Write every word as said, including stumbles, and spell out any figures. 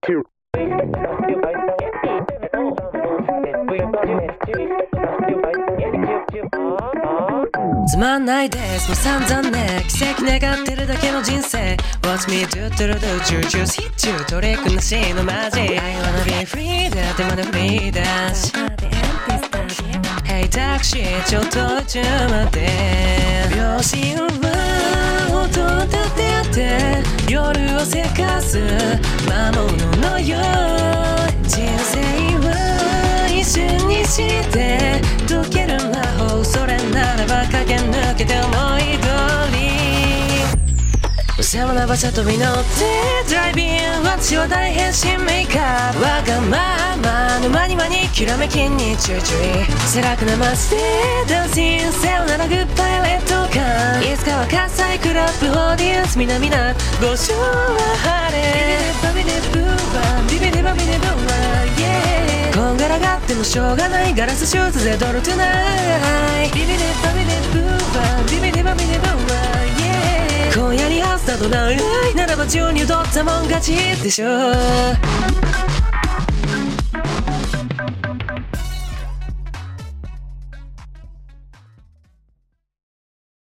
つまんないですもう散々ね奇跡願ってるだけの人生 Watch me do do do do do choose hit you トリックなしのマジ I wanna be free だってまだフリーだし Hey タクシーちょっとちょ待って秒針は音立てて夜をせかす魔物のよう人生は一瞬にして解ける魔法それならば駆け抜けて思い通りお世話な場所飛び乗ってドライビン私は大変身メイクアップわがままのマニマにきらめきにチューチュイ背中なましてダンシンさよならグッバイレッドカンいつかは火災クラブオーディエンスみなみなご賞は晴れビビデブーバービビデバビデブーバーこんがらがってもしょうがないガラスシューズでドルトゥナイビビデバビデブーバービビデバビデブーバー今夜にハウスだとないならば中に踊ったもん勝ちでしょ